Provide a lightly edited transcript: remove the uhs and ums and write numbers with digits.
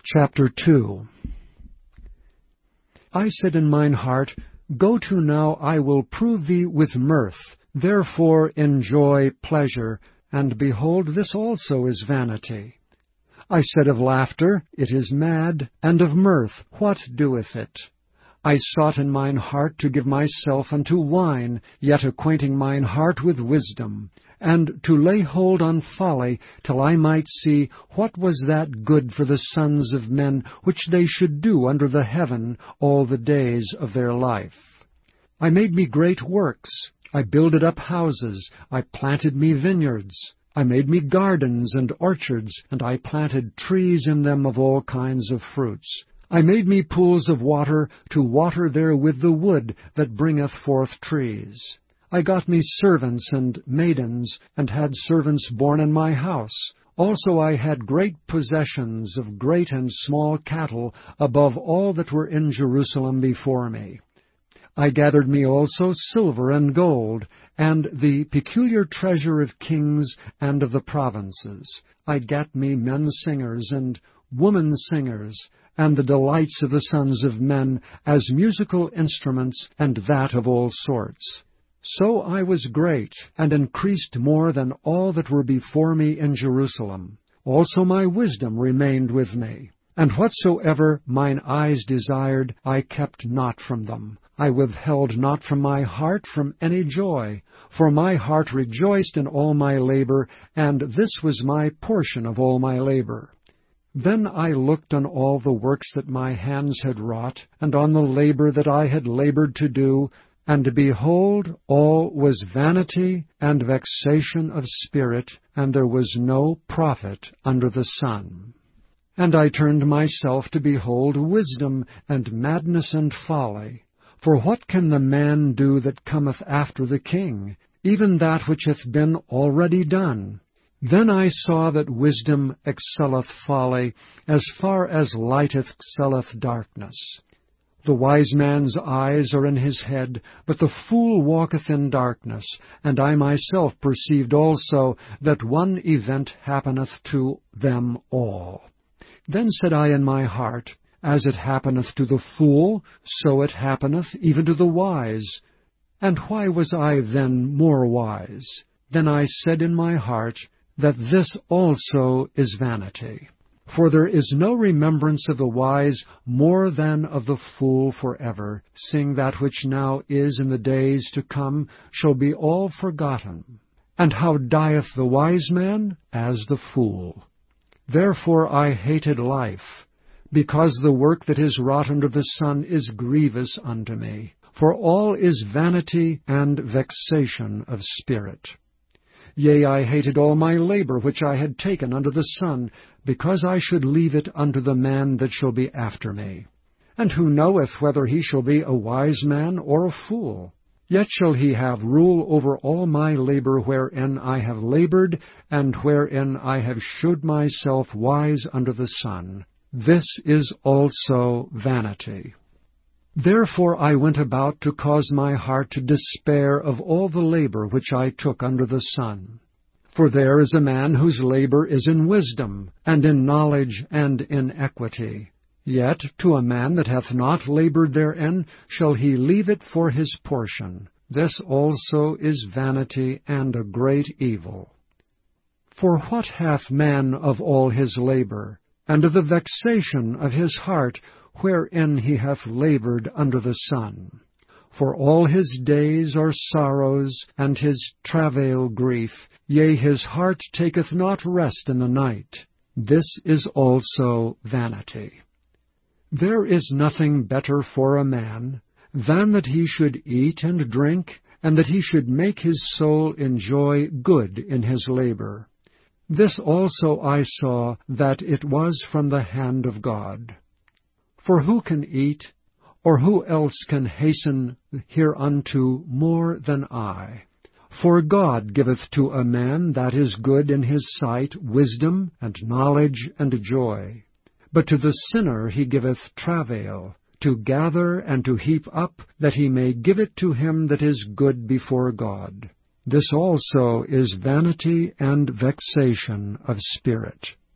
Chapter 2. I said in mine heart, Go to now, I will prove thee with mirth. Therefore enjoy pleasure, and behold, this also is vanity. I said of laughter, It is mad, and of mirth, what doeth it? I sought in mine heart to give myself unto wine, yet acquainting mine heart with wisdom, and to lay hold on folly, till I might see what was that good for the sons of men, which they should do under the heaven all the days of their life. I made me great works, I builded up houses, I planted me vineyards. I made me gardens and orchards, and I planted trees in them of all kinds of fruits. I made me pools of water, to water therewith the wood that bringeth forth trees. I got me servants and maidens, and had servants born in my house. Also I had great possessions of great and small cattle, above all that were in Jerusalem before me. I gathered me also silver and gold, and the peculiar treasure of kings and of the provinces. I gat me men singers and women singers, and the delights of the sons of men, as musical instruments, and that of all sorts. So I was great, and increased more than all that were before me in Jerusalem. Also my wisdom remained with me. And whatsoever mine eyes desired, I kept not from them. I withheld not from my heart from any joy, for my heart rejoiced in all my labor, and this was my portion of all my labor. Then I looked on all the works that my hands had wrought, and on the labor that I had labored to do, and behold, all was vanity and vexation of spirit, and there was no profit under the sun. And I turned myself to behold wisdom and madness and folly. For what can the man do that cometh after the king, even that which hath been already done? Then I saw that wisdom excelleth folly, as far as light excelleth darkness. The wise man's eyes are in his head, but the fool walketh in darkness. And I myself perceived also that one event happeneth to them all. Then said I in my heart, As it happeneth to the fool, so it happeneth even to the wise. And why was I then more wise? Then I said in my heart, that this also is vanity. For there is no remembrance of the wise more than of the fool forever, seeing that which now is in the days to come shall be all forgotten. And how dieth the wise man? As the fool. Therefore I hated life, because the work that is wrought under the sun is grievous unto me. For all is vanity and vexation of spirit. Yea, I hated all my labor which I had taken under the sun, because I should leave it unto the man that shall be after me. And who knoweth whether he shall be a wise man or a fool? Yet shall he have rule over all my labor wherein I have labored, and wherein I have shewed myself wise under the sun. This is also vanity. Therefore I went about to cause my heart to despair of all the labor which I took under the sun. For there is a man whose labor is in wisdom, and in knowledge, and in equity. Yet to a man that hath not labored therein shall he leave it for his portion. This also is vanity and a great evil. For what hath man of all his labor, and of the vexation of his heart, wherein he hath labored under the sun? For all his days are sorrows, and his travail grief, yea, his heart taketh not rest in the night. This is also vanity. There is nothing better for a man than that he should eat and drink, and that he should make his soul enjoy good in his labor. This also I saw, that it was from the hand of God. For who can eat, or who else can hasten hereunto more than I? For God giveth to a man that is good in his sight wisdom, and knowledge, and joy. But to the sinner he giveth travail, to gather and to heap up, that he may give it to him that is good before God. This also is vanity and vexation of spirit.